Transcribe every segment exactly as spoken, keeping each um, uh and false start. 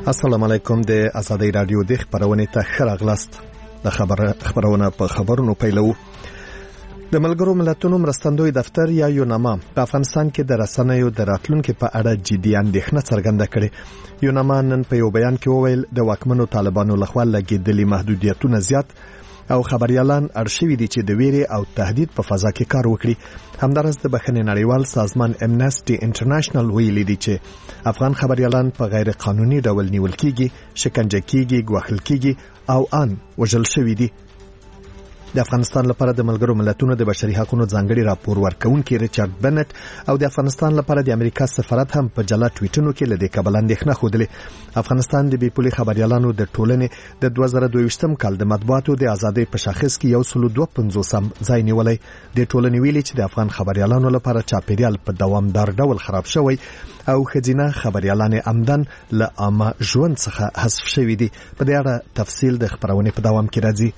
السلام علیکم. د آزادۍ رادیو د خبرونې ته ښه راغلاست. د خبر خبرونه په خبرونو پیلو. د ملګرو ملتونو مرستندوی دفتر یا یوناما په افغانستان کې د رسنیو د راتلونکو په اړه جدي اندېښنه څرګنده کړې. یوناما نن په یو بیان کې وویل د واکمنو طالبانو لخوا لګېدلي محدودیتونه زیات او خبريالان ارشیوي دي چې د ویرې او تهدید په فضا کې کار وکړي. همدارس د بخښنې نړیوال سازمان امنسټي انټرنیشنل ویلي دي چې افغان خبريالان په غیر قانوني ډول نیول کیږي، شکنجه کیږي، ګواښل کیږي او ان وژل شوي دي. د افغانستان لپاره د ملګرو ملتونو د بشري حقوقو ځانګړي راپور ورکونکي ریچارډ بنټ او د افغانستان لپاره د امریکا سفارت هم په جلا ټویټونو کې لدې کبل اندېښنه خوده. افغانستان د بیپولي خبريالانو د ټولنې د دوه زره دوه ویشتم کال د مطبوعاتو د ازادۍ په شاخص کې یو سل دوه پنځوسم ځای نیولای. د ټولنې ویلي چې د افغان خبريالانو لپاره چاپیریال په دوامدار ډول خراب شوی او خزینه خبريالان عمدن له عامه ژوند څخه حذف شوي دي. په دې اړه تفصیل د خبرونه په دوام کې راځي.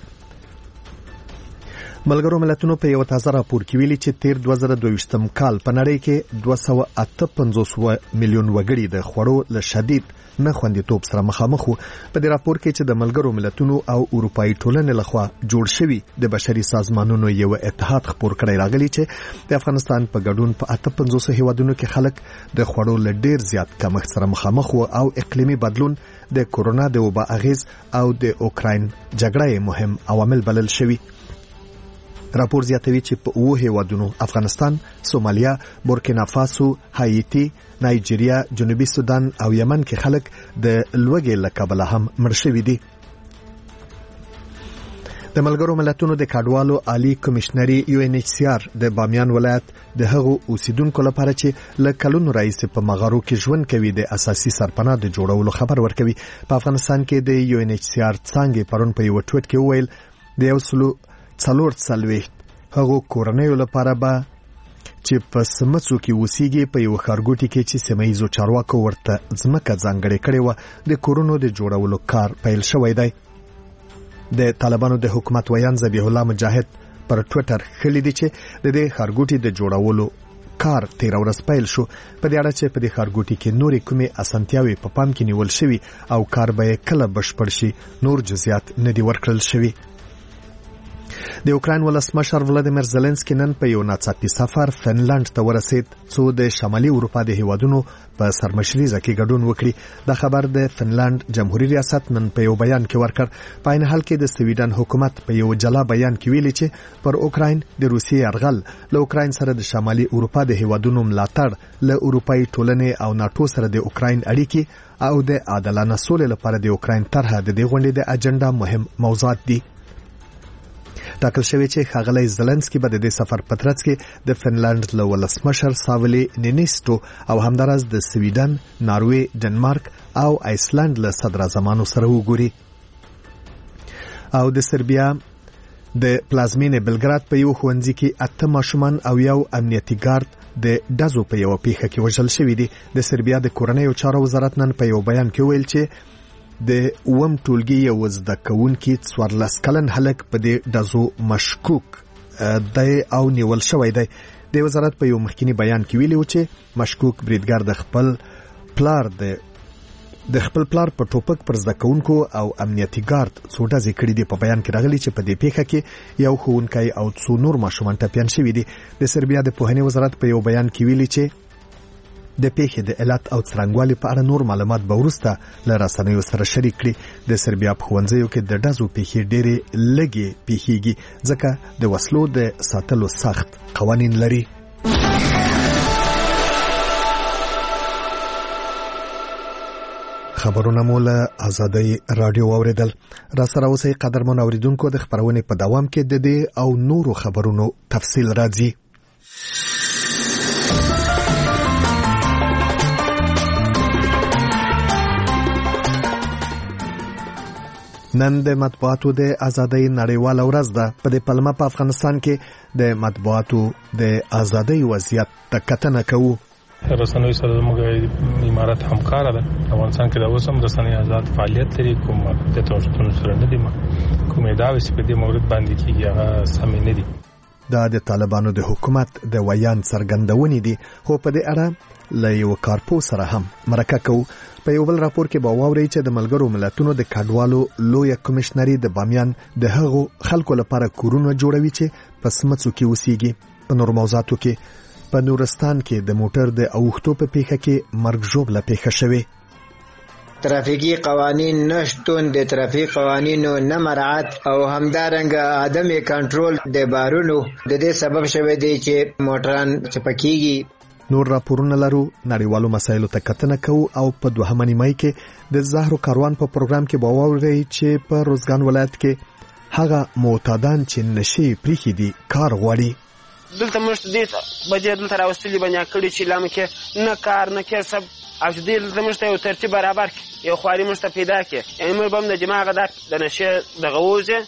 ملګرو ملتونو په یو تازه راپور کې ویلي چې تیر دوه زره دوه ویشتم کال په نړۍ کې دوه سوه اته پنځوس میلیون وګړي د خوړو له شدید نه خوندیتوب سره مخامخ وو. په دې راپور کې چې د ملګرو ملتونو او اروپאי ټولنې لخوا جوړ شوی د بشري سازمانونو یو اتحاد خبر کړی راغلی چې د افغانستان په ګډون په اته پنځوس هیوادونو کې خلک د خوړو له ډیر زیات کمښت سره مخامخ وو او اقلیمي بدلون د کورونا د وبا اغیز او د اوکراین جګړه مهم عوامل بلل شوی. راپور زیاتوي چې په اوه هیوادونو افغانستان، سومالیا، بورکینا فاسو، هایتی، نایجیریا، جنوبي سودان او یمن کې خلک د لوږې له کبله هم مړ شوي دي. د ملګرو ملتونو د کډوالو عالی کمشنري یو ان ایچ سی آر د بامیان ولایت د هغو اوسیدونکو لپاره چې له کلونو راهیسې په مغارو کې ژوند کوي د اساسي سرپناه د جوړولو خبر ورکوي. په افغانستان کې د یو ان ایچ سی آر څنګه پرون په یو ټویټ کې وویل د یو سلو څلور څلوېښت هغو کورنیو لپاره به چې په سمڅو کې وسیږي په یو ښارګوټي کې چې سیمایي چارواکو ورته ځمکه ځانګړې کړې وه د کورونو د جوړولو کار پیل شوی دی. د طالبانو د حکومت ویان ذبیح الله مجاهد پر ټویټر خلی دی چې د دې ښارګوټي د جوړولو کار تیر ورځ پیل شو. په دې اړه چې په دې ښارګوټي کې نورې کومې اسانتیاوې په پام کې نیول شوي او کار به کله بشپړ شي نور جزئیات نه دي ورکړل شوي. د اوکراین ولسمشر ولادیمیر زيلنسکي نن په یو ناڅاپي سفر فنلند ته ورسید څو د شمالي اروپا د هیوادونو په سرمشريزه کې ګډون وکړي. د خبر د فنلند جمهوریت ریاست نن په یو بیان کې ورکړ. په عین حال کې د سویډن حکومت په یو جلا بیان کې ویلي چې پر اوکراین د روسیې یرغل له اوکراین سره د شمالي اروپا د هیوادونو ملاتړ له اروپאי ټولنې او ناتو سره د اوکراین اړیکې او د عادلانه سولې لپاره د اوکراین طرحه د دې غونډې د اجنډا مهم موضوعات دي. ټاکل شوی چې ښاغلی زيلنسکي به د دې سفر په ترڅ کې د فنلند له ولسمشر ساولي نینیسټو او همدارس د سویډن، ناروې، ډنمارک او آیسلند له صدراعظمانو سره وګوري. او د سربیا د پلازمینې بلګراد په یو ښوونځي کې اته ماشومان او یو امنیتي ګارد د ډزو په یو پیښه کې وژل شوي دي. د سربیا د کورنیو چارو وزارت نن په یو بیان کې ویل چې د اوم ټولګي یو زده کوونکي څوارلس کلن هلک په دې ډزو مشکوک دی او نیول شوی دی. د وزارت په یو مخکینی بیان کې ویلي و چې مشکوک بریدګر د خپل پلار د د خپل پلار په ټوپک پر زده کوونکو او امنیتي ګارد څو ډزې کړي دي. په بیان کې راغلي چې په دې پیښه کې یو ښوونکی او څو نور ماشومان ټپیان شوي دي. د سربیا د پوهنې وزارت په یو بیان کې ویلي چې د پیښې د علت او څرنګوالي په اړه نور معلومات به وروسته له رسنیو سره شریک کړي. د سربیا په ښوونځیو کې د ډزو پیښې ډېرې لږې پیښیږي ځکه د وسلو د ساتلو سخت قوانین لري. خبرونه مو له آزادۍ رادیو اوریدل. را سره اوسئ قدرمن اوریدونکو. د خبرونې په دوام کې د دې او نورو خبرونو تفصیل راځي. نن د مطبوعاتو د ازادۍ نړیواله ورځ ده. په دې پلمه په افغانستان کې د مطبوعاتو د ازادۍ وضعیت ته کتنه کوو. رسنوي سره زموږ امارات همکار ده. افغانستان کې د اوس هم رسنۍ آزاد فعالیت لري. کوم د توسطونو سره نه دي کوم ادعاوې چې په دې مورد باندې کېږي هغه سمې نه دي. دا د طالبانو د حکومت د ویان څرګندونې دي، خو په دې اړه له یو کارپو سره هم مرکه کوو. په یو بل راپور کې به واورئ چې د ملګرو ملتونو د کډوالو لویه کمشنري د بامیان د هغو خلکو لپاره کورونه جوړوي چې په سمڅو کې اوسېږي. په نور موضوعاتو کې په نورستان کې د موټر د اوښتو په پیښه کې مرګ ژوبله پیښه شوې. ترافیکی قوانین نشتون، د ترافیک قوانینو نه مراعات او همدارنګه عدم کنټرول د بارونو د دې سبب شوی دی چې موټران چپکیږي. نور راپورونه لرو، نړیوالو مسایلو ته کتنه کوو او په دوهمه نیمه کې د زهرو کاروان په پروګرام کې به واورئ چې په روزګان ولایت کې هغه معتادان چې نشي پریښي دي کار غواړي. دلته موږ دې بجې دلته راوستلي بنیا کړي چې لامه کې نه کار نه کسب او چې دې موږ ته یو ترتیب برابر کړي، یو خواري موږ ته پیدا کړي، یعنې موږ به هم د دماغه د نشې دغه ووځي.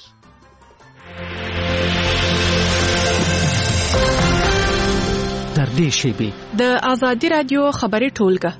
تر دې شیبې د ازادي راډیو خبري ټولګه.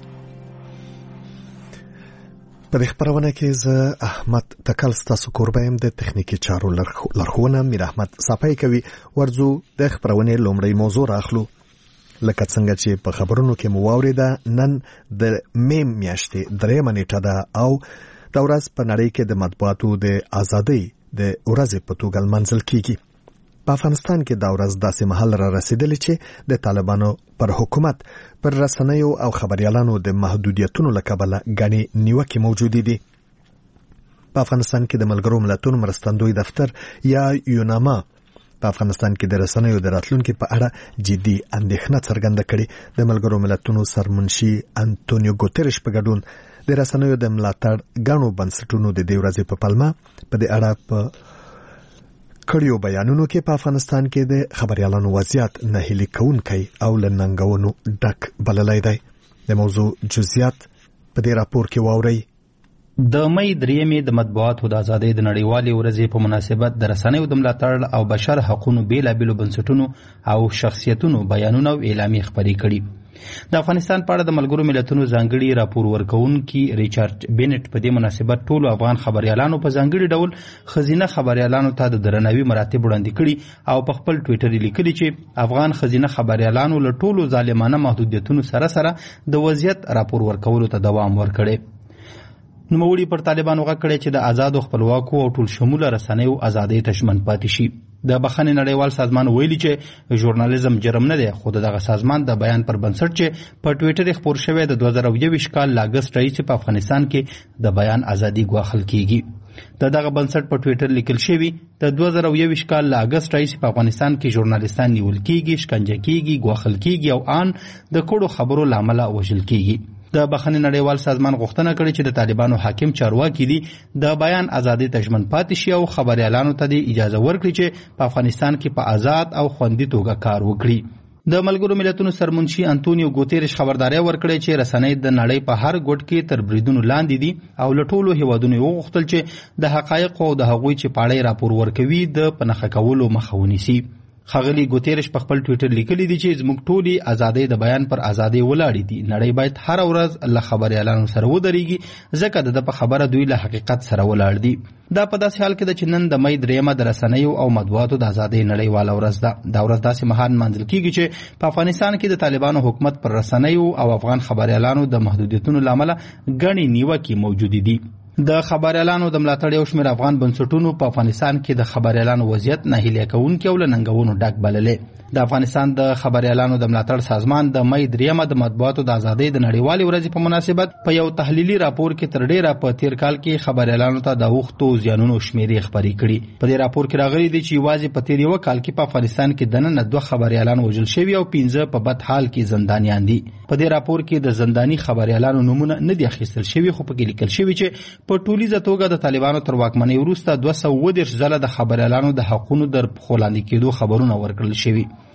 په دې خبرونه کې زه احمد تکل ستاسو کوربه يم، د تخنیکی چارو لارښوونه میر احمد صافی کوي. ورځو د خبرونه لومړی موضوع راخلو. لکه څنګه چې په خبرونو کې مو واوریده، نن د مې میاشتې درېمه نیټه ده او دا ورځ په نړۍ کې د مطبوعاتو د ازادۍ د ورځې په توګه لمانځل کیږي. په افغانستان کې دا ورځ داسې مهال را رسیدلې چې د طالبانو پر حکومت پر رسنیو او خبريالانو د محدودیتونو له کبله غني نیوکې موجودې دي. په افغانستان کې د ملګرو ملتونو مرستندوی دفتر یا یوناما په افغانستان کې د رسنیو د راتلونکو په اړه جدي اندېښنه څرګنده کړې. د ملګرو ملتونو سرمنشي انټونیو ګوتریش په ګډون د رسنیو د ملاتړ غاڼو بنسټونو د دې ورځې په پلمه په دې اړه په کړیو بیانونو کې په افغانستان کې د خبريالانو وضعیت نهیلي کوونکی او لننګونو ډک بللی دی. د موضوع جزئیات په دې راپور کې واورئ. د مې درېمې د مطبوعاتو د ازادۍ د نړیوالې ورځې په مناسبت د رسنیو د ملاتړ او بشر حقوقو بیلابېلو بنسټونو او شخصیتونو بیانونه او اعلامیې خپرې کړي. د افغانستان په اړه د ملګرو ملتونو ځانګړي راپور ورکوونکي ریچارډ بینټ په دې مناسبت ټولو افغان خبريالانو په ځانګړي ډول خزینه خبريالانو ته د درناوي مراتب وړاندې کړي او په خپل ټویټر لیکلي چې افغان خزینه خبريالانو له ټولو ظالمانه محدودیتونو سره سره د وضعیت راپور ورکولو ته دوام ورکړي. نوموړي پر طالبانو غږ کړی چې د آزاد او خپلواکو او ټول شموله رسنیو ازادۍ ته ژمن پاتې شي. د بخښنې نړیوال سازمان ویلي چې ژورنالیزم جرم نه دی، خو دغه سازمان د بیان پر بنسټ چې په ټویټر خپور شوی د دوه زره یوویشت کال لاګست راهیسې په افغانستان کې د بیان ازادي ګواښل کیږي. د دغه بنسټ په ټویټر لیکل شوی د دوه زره یوویشت کال لاګست راهیسې په افغانستان کې ژورنالیستان نیول کیږي، شکنجه کیږي، ګواښل کیږي او ان د کړو خبرو لامل وژل کیږي. د بخښنې نړیوال سازمان غوښتنه کړې چې د طالبانو حاکم چارواکي دي د بیان ازادۍ ته ژمن پاتې شي او خبريالانو ته د اجازه ورکړي چې په افغانستان کې په آزاد او خوندي توګه کار وکړي. د ملګرو ملتونو سرمنشي انټونیو ګوتریش خبرداري ورکړې چې رسنۍ د نړۍ په هر ګوټ کې تر بریدونو لاندې دي او له ټولو هیوادونو وغوښتل چې د حقایقو او د هغوی چې پاړې راپور ورکوي د پنهخه کولو مخه ونیسي. ښاغلي ګوتریش په خپل ټویټر لیکلي دي چې زموږ ټولي ازادۍ د بیان پر ازادۍ ولاړې دي. نړۍ باید هر ورځ له خبريالانو سره ودرېږي ځکه د په خبره دوی له حقیقت سره ولاړ دي. دا په داسې حال کې ده چې نن د مې درېمه د رسنیو او مطبوعاتو د ازادۍ نړیواله ورځ ده. دا ورځ داسې مهال نمانځل کیږي چې په افغانستان کې د طالبانو حکومت پر رسنیو او افغان خبريالانو د محدودیتونو لامل غني نیوکې موجودې دي. د خبريالانو د ملاتړ یو شمېر افغان بنسټونو په افغانستان کې د خبريالانو وضعیت نهیلی کوونکي او له ننګونو ډک بللې. د افغانستان د خبريالانو د ملاتړ سازمان د مې درېمه د مطبوعاتو د ازادۍ د نړیوالې ورځې په مناسبت په یو تحلیلي راپور کې تر ډیره په تیر کال کې خبريالانو ته د اوښتو زیانونو شمیرې خبرې کړي. په دې راپور کې راغلي دي چې یوازې په تیر یو کال کې په افغانستان کې دننه دوه خبريالان وژل شوي او پنځه په بد حال کې زندانیان دي. په دې راپور کې د زنداني خبريالانو نمونه نه دي اخیستل شوي، خو په کې لیکل شوي چې په ټولیزه توګه د طالبانو تر واکمنۍ وروسته دوه سوه اووه دېرش ځله د خبريالانو د حقونو در پښو لاندې کېدو خبرونه ورکړل شوي.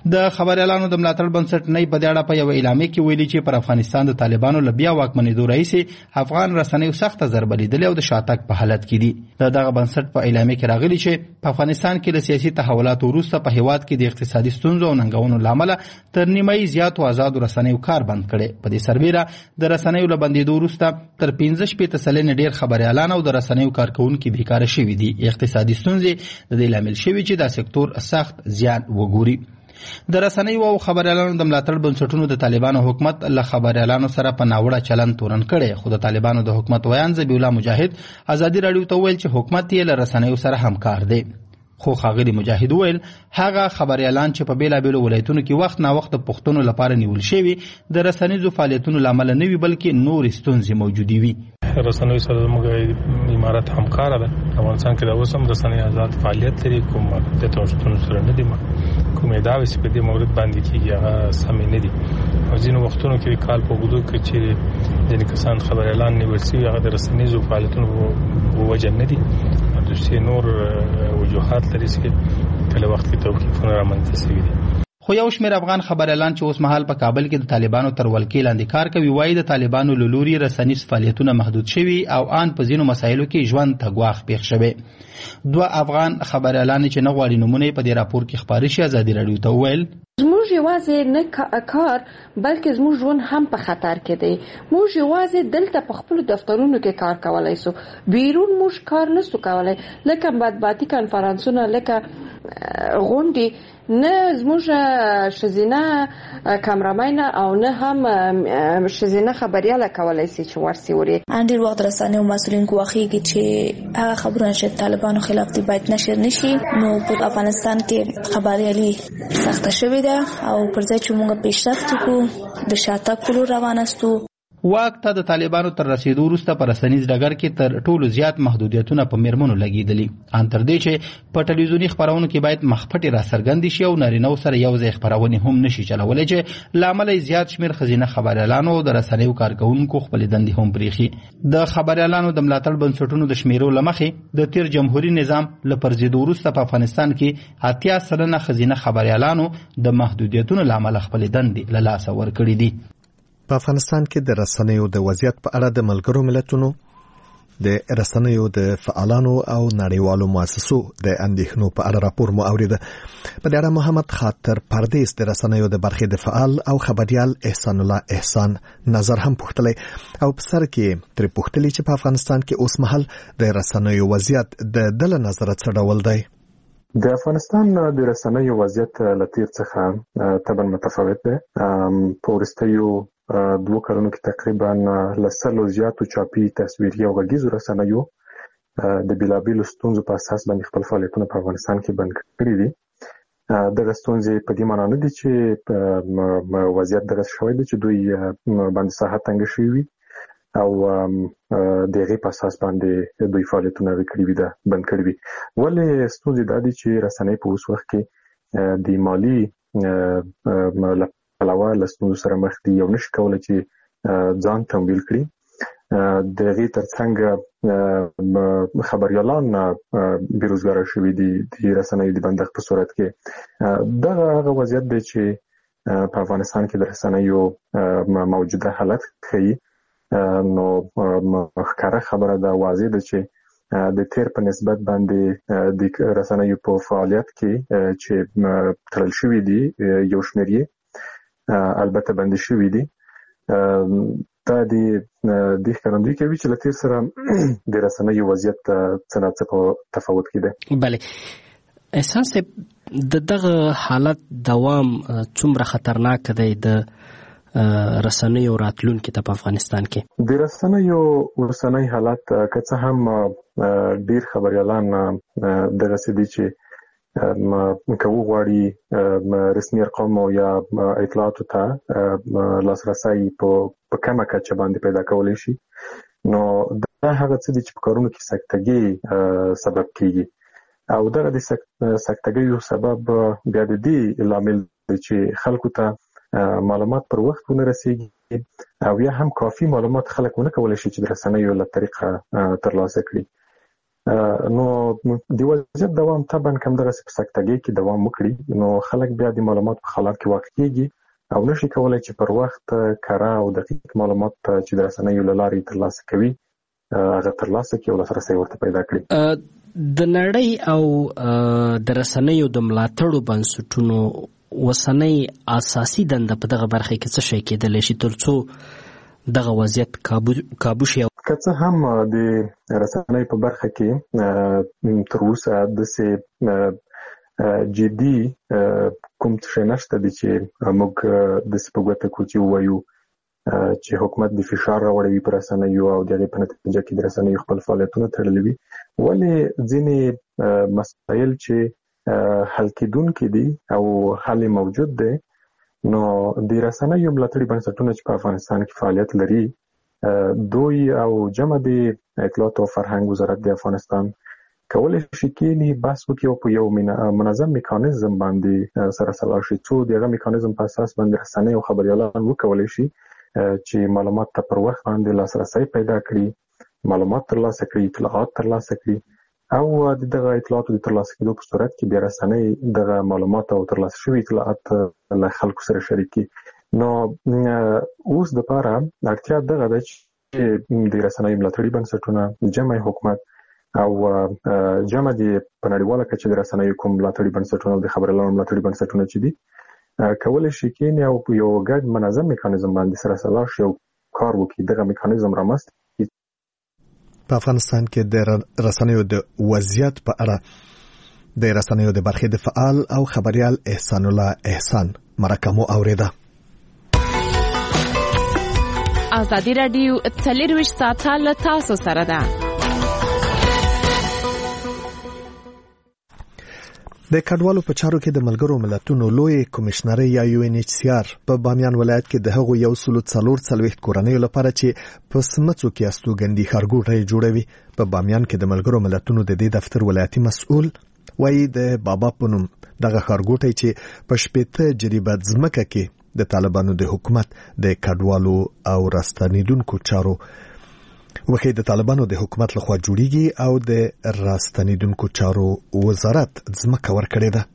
د خبريالانو د ملاتړ بنسټ نه په دې اړه په یو اعلامیه کې ویلي چې پر افغانستان د طالبانو له بیا واکمنېدو راهیسې افغان رسنیو سخته ضربه لیدلې او د شاتګ په حالت کې دي. د دغه بنسټ په اعلامیه کې راغلي چې په افغانستان کې له سیاسي تحولاتو وروسته په هیواد کې د اقتصادي ستونزو او ننګونو له امله تر نیمایي زیاتو آزادو رسنیو کار بند کړي. په دې سربېره د رسنیو له بندېدو وروسته تر پنځه شپېته سلنې ډېر خبريالان او د رسنیو کارکونکي بیکاره شوي دي. اقتصادي ستونزې د دې لامل شوي چې دا سکتور سخت زیان وګوري. د رسنیو او خبريالانو د ملاتړ بنسټونو د طالبانو حکومت له خبريالانو سره په ناوړه چلند تورن کړي، خو د طالبانو د حکومت ویان ذبیح الله مجاهد ازادي راډیو ته ویل چې حکومت یې له رسنیو سره همکار دی. خو ښاغلي مجاهد ویل هغه خبريالان چې په بیلابیلو ولایتونو کې وخت نا وخت پښتنو لپاره نیول شوي د رسنیزو فعالیتونو له امله نه وي بلکې نور ستونزې موجودې وي. رسنیو سره زموږ امارت همکاره ده. افغانستان کې د اوس هم رسنۍ آزاد فعالیت لري، کوم د توشتونو سره نه دي کومې دعوې چې په دې مورد باندې کېږي هغه سمې نه دي. او ځینو وختونو کې کال په اوږدو کې چې ځینې کسان خبريالان نیول شوي هغه د رسنیزو فعالیتونو په وجه نه دي، دوی نور وجوهات لري چې کله وخت کې توقیفونه رامنځته شوي دي. خو یو شمېر افغان خبريالان چې اوس مهال په کابل کې د طالبانو تر ولکې لاندې کار کوي وایي د طالبانو له لوري رسنیز فعالیتونه محدود شوي او آن په ځینو مسایلو کې ژوند ته ګواښ پېښ شوی. دوه افغان خبريالان چې نه غواړي نومونه په دې راپور کې خپاره شي ازادي راډیو ته وویل زموږ یوازې نه کار بلکې زموږ ژوند هم په خطر کې دی. موږ یوازې دلته په خپل دفترونو کې کار کولای سو، بیرون موږ کار نسو کولای، لکه مطبوعاتي کنفرانسونه، لکه غونډې، نه زموږ ښځینه کامرامین او نه هم ښځینه خبرياله کولای شي چې ورسي وري. ان ډیر وخت رسنیو مسؤلین کوخیږي چې هغه خبرونه چې طالبانو خلاف دي باید نشر نشي. نو په افغانستان کې خبريالي سخته شوې ده او پر ځای چې موږ پیشرفت وکړو د شاتګ کولو روان استو. واک ته د طالبانو تر رسیدو وروسته په رسنیز ډګر کې تر ټولو زیات محدودیتونه په میرمنو لګېدلي، ان تر دې چې په ټلویزیوني خپرونو کې باید مخپټې راڅرګندې شي او نارینهو سره یو ځای خپرونې هم نشي چلولی چې له امله زیات شمېر ښځینه خبريالانو او د رسنیو کارکوونکو خپلې دندې هم پرېښي. د خبريالانو د ملاتړ بنسټونو د شمیرو له مخې د تیر جمهوري نظام له پرځېدو وروسته په افغانستان کې اتیا سلنه ښځینه خبريالانو د محدودیتونو له امله خپلې دندې له لاسه ورکړي دي. په افغانستان کې د رسنیو د وضعیت په اړه د ملګرو ملتونو د رسنیو د فعالانو او نړیوالو مؤسسو د اندېښنو په اړه راپور مو اورېده. په دې اړه محمد خاطر پردیس د رسنیو د برخې د فعال او خبريال احسان الله احسان نظر هم پوښتلی او په سر کې تر پوښتلی چې په افغانستان کې اوس مهال د رسنیو وضعیت د دل نظر څه ډول دی. د افغانستان د رسنیو وضعیت له تیر څخه طبعا متفاوت دی. په وروستیو دوه کلونو کې تقریبا له سلو زیاتو چاپي تصویري او غږیزو رسنیو د بیلابیلو ستونزو په اساس باندې خپل فعالیتونه په افغانستان کې بند کړي دي. دغه ستونزې په دې معنی نه دي چې وضعیت دغه شوی دی چې دوی باندې ساحه تنګ شوي وي او د هغې په اساس باندې دوی فعالیتونه کړي وي ده بند کړي وي. ولې ستونزې دا دي چې رسنۍ په اوس وخت کې د مالي علاوه له ستونزو سره مخ دي او نشي کولی چې ځان تمویل کړي. د هغې ترڅنګ خبريالان بېروزګاره شوي دي د رسنیو د بندښت په صورت کې. دغه هغه وضعیت دی چې په افغانستان کې د رسنیو موجوده حالت ښیي. نو ښکاره خبره ده، واضح ده چې د تیر په نسبت باندې د رسنیو په فعالیت کې چې تړل شوي دي یو شمېر یې البته بندي شوي دي. دا د دې ښکارندویي کوي چې له تیر سره د رسنیو وضعیت څه نه څه په تفاوت کې دی. بله احسان صاحب د دغه حالت دوام څومره خطرناک دی د رسنیو راتلونکي ته په افغانستان کې؟ د رسنیو اوسنی حالت که څه هم ډیر خبريالان دغسې دي چې که وغواړي رسمي ارقامو یا اطلاعاتو ته لاسرسی په کمه کچه باندې پیدا کولی شي. نو دا هغه څه دي چې په کارونو کې سکتګي سبب کیږي او دغه د سکتګیو سبب بیا د دې لامل دی چې خلکو ته معلومات پر وخت ونه رسیږي او یا هم کافي معلومات خلک ونه کولی شي چې د رسنیو له طریقه ترلاسه کړي. نو د وضعیت دوام طبعا کوم دغه سکتګي کې دوام وکړي نو خلک بیا د معلومات په حالت کې واقع کیږي او نشي کولای چې پر وخت کاره او دقیق معلومات چې د رسنیو له لارې ترلاسه کوي هغه ترلاسه کوي او لاسرسي ورته پیدا کړي. د نړۍ او د رسنیو د ملاتړو بنسټونو وسنۍ اساسي دنده په دغه برخه کې څه شي کېدلی شي ترڅو دغه وضعیت کابو شي؟ که څه هم د رسنۍ په برخه کې تر اوسه داسې جدي کوم څه نشته دي چې موږ داسې په ګوته کړو چې ووایو چې حکومت د فشار راوړوي پر رسنیو او د هغې په نتیجه کې د رسنیو خپل فعالیتونه تړلي وي. ولې ځینې مسایل چې حل کېدونکي دي او حل موجود دی نو د رسنیو ملاتړي بنسټونه چې په افغانستان کې فعالیت لري دوی او جمع د اطلاعات او فرهنګ وزارت د افغانستان کولای شي کې بحث وکړي او په یو منظم میکانیزم باندې سره سلا شي چې دغه میکانیزم په اساس باندې رسنۍ او خبريالان وکولای شي چې معلومات ته پر وخت باندې لاسرسي پیدا کړي، معلومات ترلاسه کړي، اطلاعات ترلاسه کړي او دغه اطلاعات د ترلاسه کېدو په صورت کې بیا رسنۍ دغه معلومات او ترلاسه شوي اطلاعات له خلکو سره شریکي. نو اوس د پاره اړتیا دغه ده چې د رسنیو ملاتړي بنسټونه جمع حکومت او جمع د په نړیواله کچه د رسنیو کوم ملاتړي بنسټونه او د خبريالانو ملاتړي بنسټونه چې دي کولای شي کې او په یو ګډ منظم میکانیزم باندې سره سلا شي او کار وکړي. دغه میکانیزم رامنځته په افغانستان کې د رسنیو د وضعیت په اړه د رسنیو د برخې د فعال او خبريال احسان الله احسان مرکه مو اوریده. ازادي رادیو څلرویشت ساعته له تاسو سره ده. د کډوالو په چارو کې د ملګرو ملتونو لوی کمشنري یا یو ان ایچ سی آر په بامیان ولایت کې د هغو یو سلو څلور څلوېښت کورنیو لپاره چې په سمڅو کې استوګنځي ښارګوټی جوړوي. په بامیان کې د ملګرو ملتونو د دې دفتر ولایتي مسؤل وایي د بابا په نوم دغه ښارګوټی چې په شپېته جریبه ځمکه کې د طالبانو د حکومت د کډوالو او راستنیدونکو چارو وخی د طالبانو د حکومت لخوا جوړیږي او د راستنیدونکو چارو وزارت ځمکه ورکړې ده.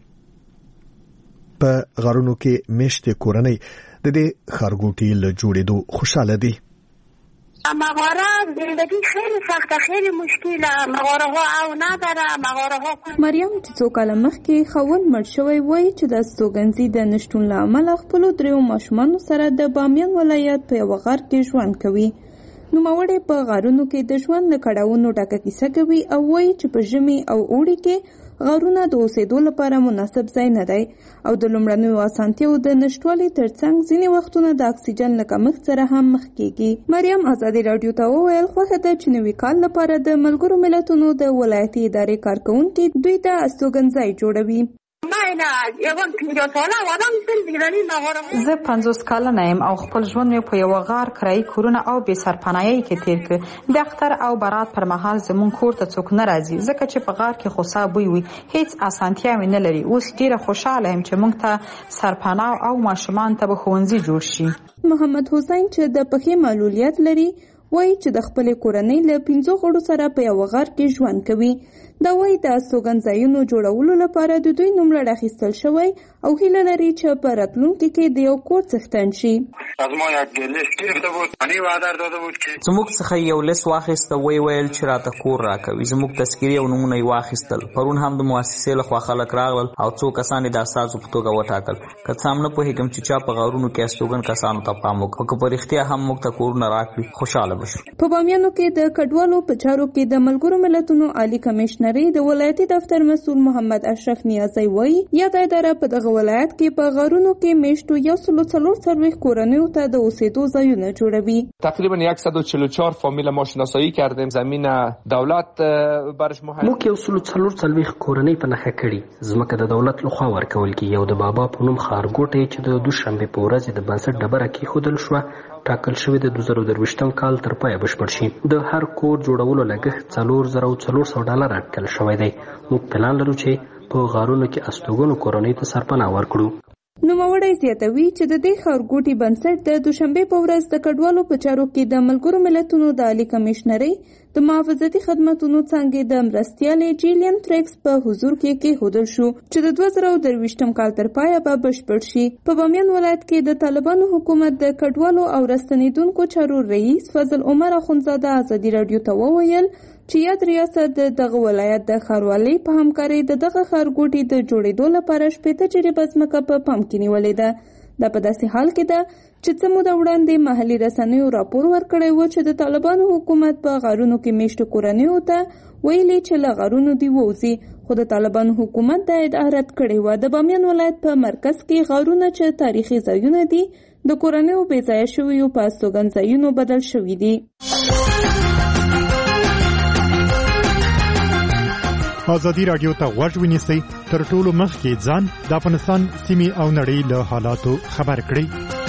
په غارونو کې میشتې کورنۍ د دې ښارګوټي له جوړېدو خوشاله دي. مغاره زندگی خیلی سخته، خیلی مشکله، مغاره ها او نداره، مغاره ها. مریم چې څو کاله مخکې خاوند مړ شوی وایي چې د استوګنځي د نشتون له امله خپلو دریو ماشومانو سره د بامیان ولایت په یوه غار کې ژوند کوي. نوموړی په غارونو کې د ژوند له کړاوونو ډکه کیسه کوي او وایي چې په ژمي او اوړي کې غارونه د اوسېدو لپاره مناسب ځای نه دی او د لومړنیو اسانتیاو د نشټوالي ترڅنګ ځینې وختونه د اکسیجن له کمښت سره هم مخ کیږي. مریم ازادي راډیو ته وویل خوښه ده چې نوي کال لپاره د ملګرو ملتونو د ولایتي ادارې کارکوونکي دوی ته استوګنځای جوړوي. زه پنځوس کلنه یم او خپل ژوند مې په یوه غار کرایي کورونه او بې سرپناهۍ کې تیر کړ. د اختر او برات پر مهال زموږ کور ته څوک نه راځي ځکه چې په غار کې خوسا بوی وي، هیڅ اسانتیا مې نه لري. اوس ډیره خوشحاله یم چې موږ ته سرپناه او ماشومان ته به ښوونځي جوړ شي. محمد حسین چې د پښې معلولیت لري وایي چې د خپلې کورنۍ له پنځو غړو سره په یوه غار کې ژوند کوي. دا وایي د استوګنځایونو جوړولو لپاره د دوی نوملړ اخیستل شوی او هیله لري چې په راتلونکي کې د یو کور څښتن شي. زموږ څخه یو لیست واخیسته، وی ویل چې راته کور راکوي. زموږ تذکیرې او نومونه یې واخیستل. پرون هم د مؤسسې لخوا خلک راغلل او څو کسان یې د استازو په توګه وټاکل. که څه هم نه پوهېږم چې چا په غارونو کې استوګن کسانو ته پام وکړو، که په رښتیا هم موږ ته کورونه راکړي خوشحاله بشو. په بامیانو کې د کډوالو په چارو کې د ملګرو ملتونو عالی کمشنر د ولایتي دفتر مسؤل محمد اشرف نیازی وایي یاده اداره په دغه ولایت کې په غارونو کې میشتو یو سلو څلور څلوېښت کورنیو ته د اوسېدو ځایونه جوړوي. تقریبا صد و چهل و چهار فامیل ما شناسایی کردیم. زمین دولت برش مهم. موږ یو سلو څلور څلوېښت کورنۍ په نښه کړي. ځمکه د دولت لخوا ورکول کېږي او د بابا په نوم ښارګوټی چې د دوشنبې په ورځ د بنسټ ډبره کېښودل شوه ټاکل شوی د دوه زره درویشتم کال تر پایه بشپړ شي. د هر کور جوړولو لګښت څلور زره او څلور سوه ډالر اټکل شوی دی. موږ پلان لرو چې په غارونو کې استوګنو کورنۍ ته سرپناه ورکړو. نوموړی زیاتوي چې د دې ښارګوټي بنسټ د دوشنبې په ورځ د کډوالو په چارو کې د ملګرو ملتونو د عالي کمشنرۍ د محافظتي خدماتو څانګې د مرستیالې جیلین تریکس په حضور کې کېښودل شو چې د دوه زره درویشتم کال تر پایه به بشپړ شي. په بامیان ولایت کې د طالبانو حکومت د کډوالو او راستنیدونکو چارو رئیس فضل عمر اخندزاده ازادي راډیو ته وویل چې یاد ریاست د دغه ولایت د ښاروالۍ په همکارۍ د دغه ښارګوټي د جوړېدو لپاره شپېته جریبه ځمکه په پام کې نیولې ده. دا په داسې حال کې ده چې څه موده وړاندې محلي رسنیو راپور ورکړی و چې د طالبانو حکومت په غارونو کې میشتو کورنیو ته ویلي چې له غارونو دې ووځي، خو د طالبانو حکومت دا ادعا رد کړې وه. د بامیان ولایت په مرکز کې غارونه چې تاریخي ځایونه دي د کورنیو بې ځایه شویو په استوګنځایونو بدل شوي دي. ازادي راډیو ته غوږ ونیسئ، تر ټولو مخکې ځان د افغانستان سیمې او نړۍ له حالاتو خبر کړئ.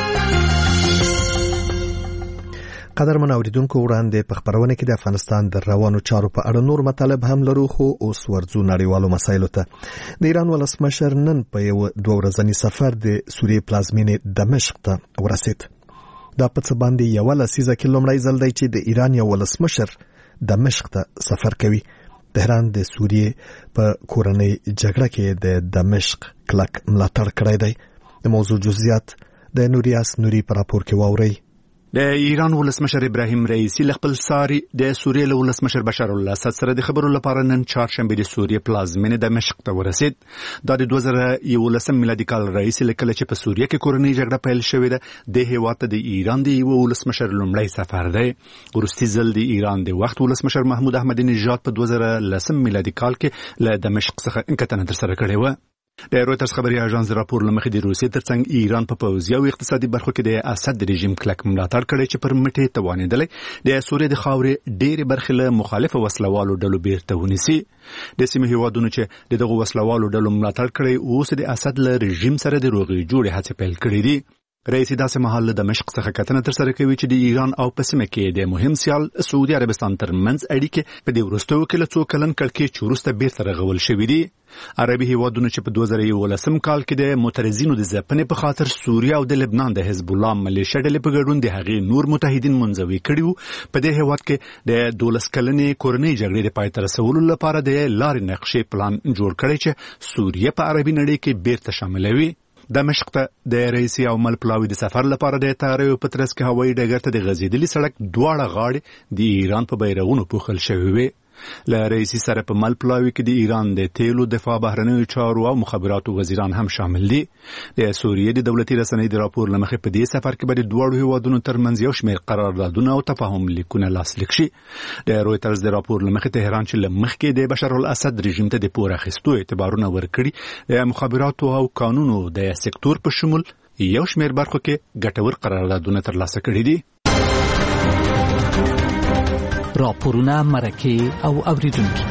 قدرمن اوریدونکو، وړاندې په خبرونه کې د افغانستان د روانو چارو په اړه نور مطالب هم لرو، خو اوس ورځو نړیوالو مسایلو ته. د ایران ولسمشر نن په یو دوه ورځنی سفر د سوریې پلازمینې دمشق ته ورسید. دا په څه باندې یو لسیزه کې لومړی ځل دی چې د ایران یو ولسمشر دمشق ته سفر کوي. تهران د سوریې په کورنۍ جګړه کې د دمشق کلک ملاتړ کړی دی. د موضوع جزئیات د نوریاس نوري په راپور کې واورئ. د ایران ولسمشر ابراهیم رئیسی له خپل ساري د سوریې له ولسمشر بشار الاسد سره د خبرو لپاره نن چهارشنبه د سوریې پلازمینې دمشق ته ورسید. دا د دوه زره یولسم میلادي کال رئیسی له کله چې په سوریې کې کورنۍ جګړه پیل شوې ده د هیواد ته د ایران د یو ولسمشر لومړی سفر دی. وروستي ځل د ایران د وخت ولسمشر محمود احمدی نژاد په دوه زره لسم میلادي کال کې له دمشق څخه کتنه ترسره کړې وه. د رویټرز خبري اژانس راپور لمخې د روسیې ترڅنګ ایران په پوځي او اقتصادي برخو کې د اسد رژیم کلک ملاتړ کړی چې پر مټې توانېدلی د سوریې د خاورې ډېرې برخې له مخالفه وسلوالو ډلو بیرته ونیسي. د سیمې هیوادونو چې د دغو وسلوالو ډلو ملاتړ کړی اوس د اسد له رژیم سره د روغې جوړې هڅې پیل کړې دي. رئیس داسې مهال له دمشق څخه کتنه ترسره کوي چې د ایران او په سیمه کې د مهم سیال سعودي عربستان ترمنځ اړیکې په دې وروستیو کې له څو کلن کړکېچ وروسته بیرته رغول شوي دي. عربي هیوادونو چې په دوه زره یولسم کال کې د معترضینو د ځپنې په خاطر سوریه او د لبنان د حزب الله ملیشه ډلې په ګډون د هغې نور متحدین منزوي کړي وو. په دې هیواد کې د دولس کلنې کورنۍ جګړې د پای ته رسولو لپاره د لارې نقشې پلان جوړ کړی چې سوریه په عربي نړۍ کې بیرته شاملوي. دمشق ته د رئیسي او مل پلاوي د سفر لپاره د تاریو په ترڅ کې هوایي ډګر ته د غځېدلي سړک دواړه غاړې د ایران په بیرغونو پوښل شوي وي. له رئیسي سره په مل پلاوي کې د ایران د تیلو، دفاع، بهرنیو چارو او مخابراتو وزیران هم شامل دي. د سوریې د دولتي رسنۍ د راپور له مخې په دې سفر کې به د دواړو هیوادونو ترمنځ یو شمېر قراردادونه او تفاهم لیکونه لاسلیک شي. د رویټرز د راپور له مخې تهران چې له مخکې د بشار الاسد رژیم ته د پور اخیستو اعتبارونه ورکړي، د مخابراتو او قانونو د سکتور په شمول یو شمېر برخو کې ګټور قراردادونه ترلاسه کړي دي. راپورونه، مرکې او اوریدونکي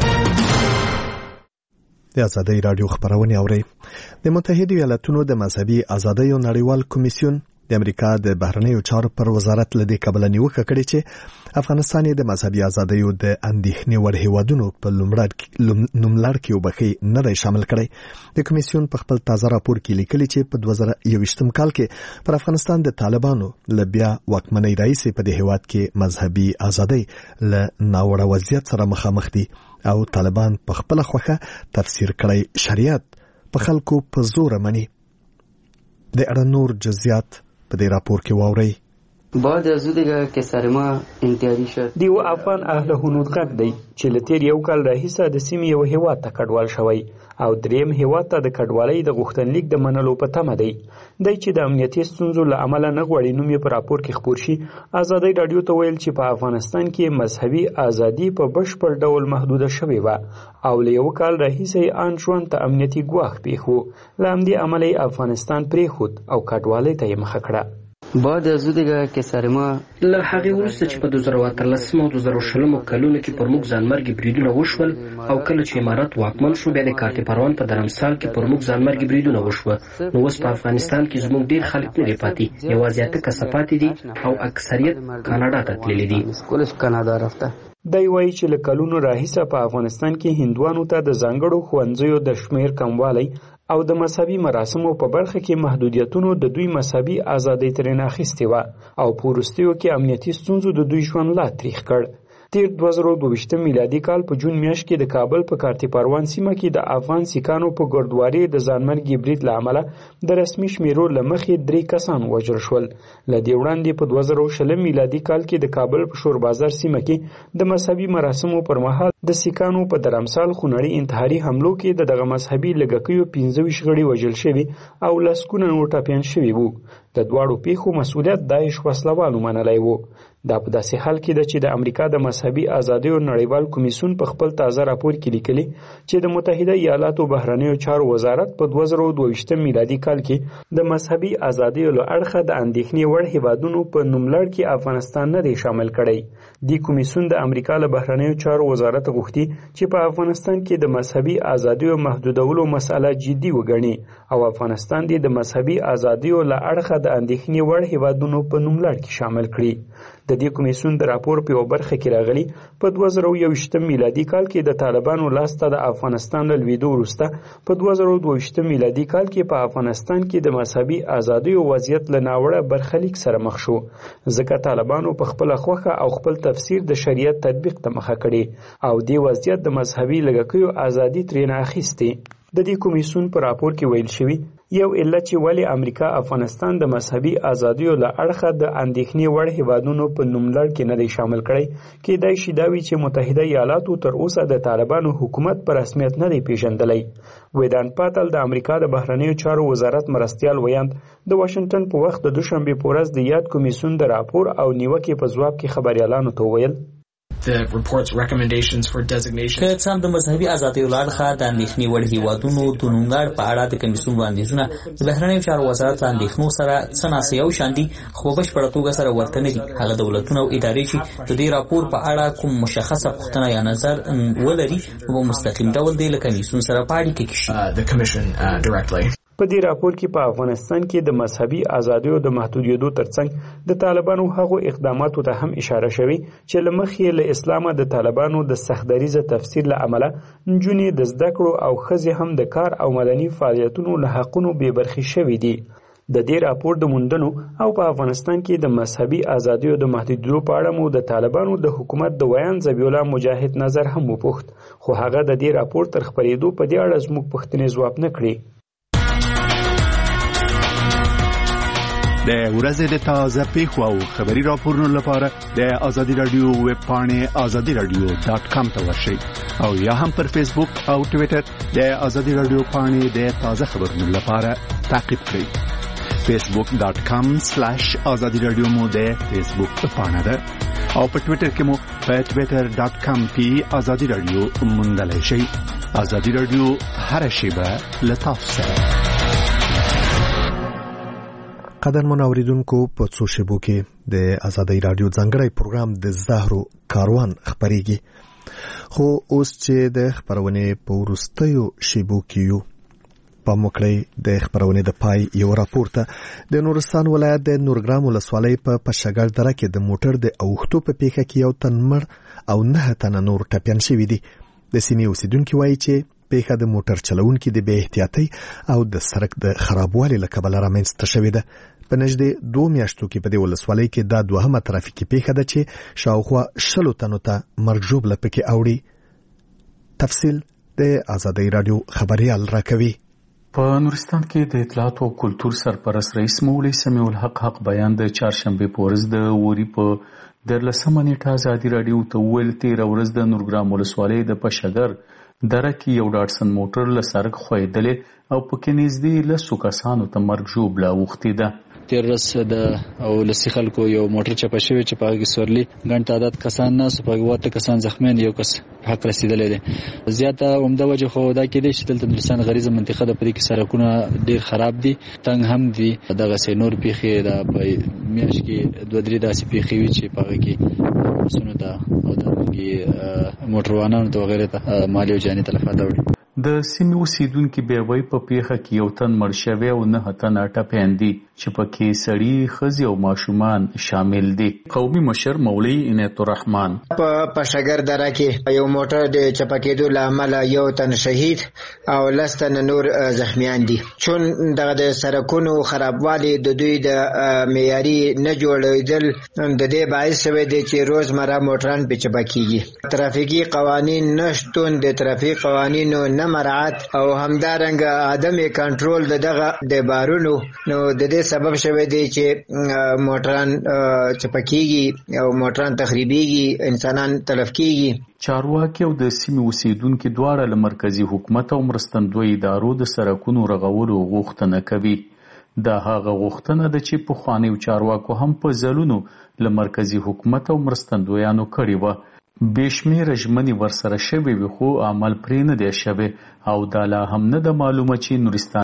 د ازادي راډیو خبرونه اوري. د متحده ایالاتونو د مذهبي ازادیو نړیوال کمیسیون د امریکا د بهرنیو چارو پر وزارت لدې قبل نیوکه کړې چې افغانستان د مذهبي ازادیو د اندېښنې وړ هیوادونو په نوملړ کې وبخي نه دی شامل کړی. د کمیسیون په خپل تازه راپور کې لیکلي چې په دوه زره یوویشتم کال کې پر افغانستان د طالبانو له بیا واکمنۍ راهیسې په دې هیواد کې مذهبي ازادي له ناوړه وضعیت سره مخامخ دي او طالبان په خپل خوخه تفسیر کړی شریعت په خلکو په زور مني. د اړه نور جزئیات په دې راپور کې واورئ. بعد از دیگه که سر ما انتیاری شد دیو افغان اهل هنود غږ دی چې له تیر یو کال راهیسه د سیمې یو هیواد ته کډوال شوی او دریم هیواد ته د کډوالۍ د غوښتنلیک د منلو په تمه دی. دی چې د امنیتي ستونزو له امله نه غواړي نوم یې په راپور کې خپور شي. ازادي راډیو ته ویل چې په افغانستان کې مذهبي ازادي په بشپړ ډول محدوده شوې وه او له یو کال راهیسه یې ان ژوند ته امنیتي ګواښ پېښ و. له همدې امله یې افغانستان پرېښود او کډوالۍ ته یې مخه کړه. بعد از دیگه که سر ما له هغې وروسته چې په دوه زره اتلسم او دوه زره شلمو کلونو کې پر موږ ځانمرګي بریدونه وشول او کله چې امارات واکمن شو بیا د کارت پروان په درمسال کې پر موږ ځانمرګي بریدونه وشوه. نو اوس په افغانستان کې زموږ ډیر خلک نه دي پاتې، یوازې اته کسه پاتې دي او اکثریت کاناډا ته تللي دي. دی وایي چې له کلونو راهیسه په افغانستان کې هندوانو ته د ځانګړو ښوونځیو د شمیر کموالی او د مذهبي مراسمو په برخه کې محدودیتونو د دوی مذهبي ازادۍ ترې اخیستې وه او په وروستیو کې امنیتي ستونزو د دوی ژوند لا تریخ کړ. تیر دوه زره دوه میلادي کال په جون میاشت کې د کابل په کارتی پروان سیمه کې د افغان سیکانو په ګردواري د ځانمرګي برید له امله د رسمي شمیرو له مخې درې کسان وژل شول. له دې وړاندې په دوه زره شل میلادي کال کې د کابل په شور بازار سیمه کې د مذهبي مراسمو پر مهال د سیکانو په درمسال خونړي انتحاري حملو کې د دغه مذهبي لږکیو پنځه ویشت غړي وژل شوي او لسګونه نور ټپیان شوي وو. د دواړو پیښو مسؤلیت داعش وسلوالو منلی وو. دا په داسې حال کې ده چې د امریکا د مذهبي ازادیو نړیوال کمیسیون په خپل تازه راپور کې لیکلي چې د متحده ایالاتو بهرنیو چارو وزارت په دوه زره دوه میلادي کال کې د مذهبي ازادیو له اړخه د اندېښنې وړ هیوادونو په نوملړ کې افغانستان نه دی شامل کړی. دې کمیسیون د امریکا له بهرنیو چارو وزارت غوښتي چې په افغانستان کې د مذهبي ازادیو محدودولو مسأله جدي وګڼي او افغانستان دې د مذهبي ازادیو له اړخه د اندېښنې وړ هیوادونو په نوملړ کې شامل کړي. د دې کمیسیون د راپور په یو برخه کې راغلي په دوه زره یوویشت میلادي کال کې د طالبانو لاسته د افغانستان له لویدو وروسته په دوه زره دوه میلادي کال کې په افغانستان کې د مذهبي ازادیو وضعیت له ناوړه برخلیک سره مخ شو ځکه طالبانو په خپله خوښه او خپل تفسیر د شریعت تطبیق ته مخه کړې او دې وضعیت د مذهبي لږکیو ازادي ترېنه اخیستې. د دې کمیسیون په راپور کې ویل شوي یو علت چې ولې امریکا افغانستان د مذهبي ازادیو له اړخه د اندېښنې وړ هیوادونو په نوملړ کې نه دی شامل کړی کېدای شي دا وي چې متحده ایالاتو تر اوسه د طالبانو حکومت په رسمیت نه دی پیژندلی. ویدان پاتل د امریکا د بهرنیو چارو وزارت مرستیال ویاند د واشنګټن په وخت د دوشنبې په ورځ د یاد کمیسیون د راپور او نیوکې په ځواب کې خبریالانو ته وویل The report's recommendations for designation. که څه هم د مذهبي ازادیو له اړخه د اندېښنې وړ هیوادونو د نوملړ په اړه د کمیسیون وړاندیزونه د بهرنیو چارو وزارت له اندېښنو سره څه ناڅه یو شان دي خو په بشپړه توګه سره ورته نه دي. هغه دولتونه او ادارې چې د دې راپور په اړه کوم مشخصه پوښتنه یا نظر ولري په مستقیم ډول دی له کمیسیون سره په اړیکه کې شي. په دې راپور کې په افغانستان کې د مذهبي ازادیو د محدودیدو ترڅنګ د طالبانو هغو اقداماتو ته هم اشاره شوې چې له مخې له اسلامه د طالبانو د سختدریزه تفسیر له امله نجونې د زده کړو او ښځې هم د کار او مدني فعالیتونو له حقونو بې برخې شوې دي. د دې راپور د موندنو او په افغانستان کې د مذهبي ازادیو د محدودیدو په اړه مو د طالبانو د حکومت د ویان ذبیح الله مجاهد نظر هم وپوښت خو هغه د دې راپور تر خپرېدو په دې اړه زموږ پوښتنې ځواب نه کړې. د ورځې د تازه پیښو او خبري راپورونو لپاره د ازادي رادیو ویب پاڼې ازادي رادیو ډاټ کام ته ورشئ او یا هم پر فیسبوک او ټویټر د ازادي رادیو پاڼې د تازه خبرونو لپاره تعقیب کړئ. فیسبوک ډاټ کام سلیش ازادي رادیو مو د فیسبوک پاڼه ده او په ټویټر کې مو په ټویټر ډاټ کام پی ازادي رادیو موندلی شئ. ازادي رادیو هر شیبه له تاسو سره. قدرمن اوریدونکو په څو شیبو کې د ازادۍ رادیو ځانګړی پروګرام د زهرو کاروان خبرېږي خو اوس چې د خبرونې په وروستیو شیبو کې یو په موکړی د خبرونې د پای یو راپور ته د نورستان ولایت د نورګرام ولسوالۍ په پشګړ دره کې د موټر د اوښتو په پیښه کې یو تن مړ او نه تنه نور ټپیان شوي دي. د سیمې اوسیدونکي وایي چې پیښه د موټر چلونکي د بې احتیاطۍ او د سړک د خرابوالي له کبله رامنځته شوې ده. په نږدې دوه میاشتو کې په دې ولسوالۍ کې دا دوهمه ترافیکي پیښه ده چې شاوخوا شلو تنو ته مرګ ژوبله پکې اوړي. تفصیل د ازادۍ رادیو خبریال راکوي. په نورستان کې د اطلاعات او کلتور سرپرست رئیس مولوي سمیع الحق حق بیان د چهارشنبه په ورځ د وری په دیارلسمه نیټه ازادي رادیو ته ویل تېره ورځ د نورګرام ولسوالۍ د پشګر دره کې یو ډاټسن موټر له سړک ښویېدلی او پکې نږدې لسو کسانو ته مرګ ژوبله اوښتې ده. تیر ورځ د ولسي خلکو یو موټر چپه شوی چې په هغه کې سورلي ګڼ تعداد کسان ناست په هغه واته کسان زخمیان یو کس حق رسیدلی دی. زیاته عمده وجه خو دا کېدی چې دلته نورستان غریزه منطقه ده په دې کې سړکونه ډېر خراب دي تنګ هم دي. دغسې نور پیښې د په میاشت کې دوه درې داسې پیښې وي چې په هغه کې بسونو ته او دغې موټروانانو ته وغیرې ته مالي او جاني تلفات اوړي. د سیمې اوسیدونکي بیا وایي په پیښه کې یو تن مړ شوی او نه تنه ټپیان دي چې پکې سړي ښځې او ماشومان شامل دي. قومي مشر مولوي عنایت الرحمن په پشګر دره کې یو موټر د چپکېدو له امله یو تن شهید او لس تنه نور زخمیان دي. چون دغه د سړکونو خرابوالی د دوی د معیاري نه جوړېدل د دې باعث شوی دی چې روزمره موټران په چپکېږي. ترافیکي قوانین نشتون د ترافیک قوانینو نه مراعات او همدارنګه عدم کنټرول دغه د بارونو نو د دې سبب شوی دی چې موټران چپکېږي او موټران تخریبېږي، انسانان تلف کېږي. چارواکي او د سیمې اوسیدونکي دواړه له مرکزي حکومت او مرستندوی ادارو د سړکونو رغولو غوښتنه کوي. دا هغه غوښتنه ده چې پخوانیو چارواکو هم په ځلونو له مرکزي حکومت او مرستندویانو کړې وه. بېشمېره ژمنې ورسره شوې وي خو عمل پرې نه دی شوی او دا لا هم نه ده معلومه چې نورستان